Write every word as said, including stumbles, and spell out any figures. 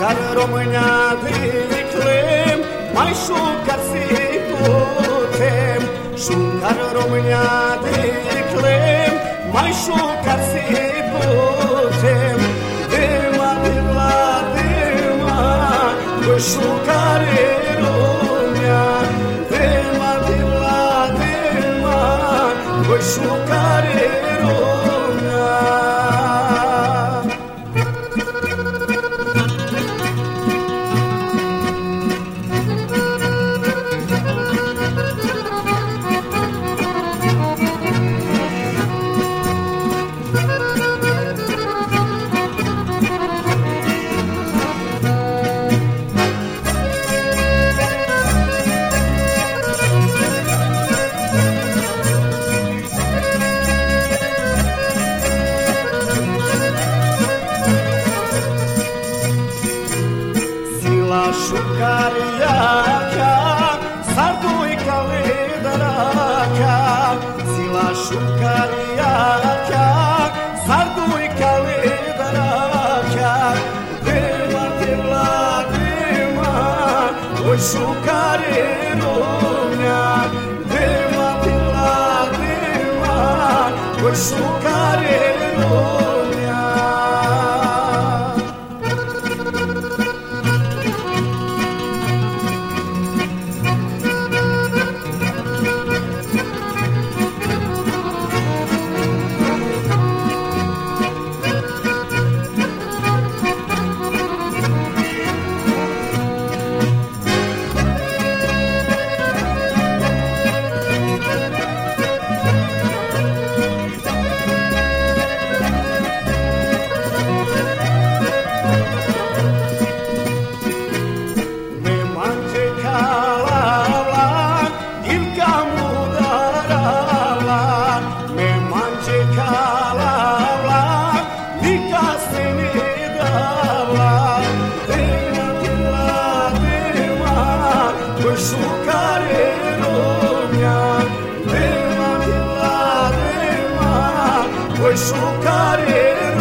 Șucar România declem, mai șucar si putem. Șucar România declem, mai șucar si putem. Dema de la dema, voi șucare România. Dema de la dema, voi șucare România. Šukarijaka, sardujka ledaraka. Sila šukarijaka, sardujka ledaraka. Dema te vladema, oj šukare Romja. Dema te vladema, oj šukare Romja. Šucare Romja, dema de la dema, voi șucare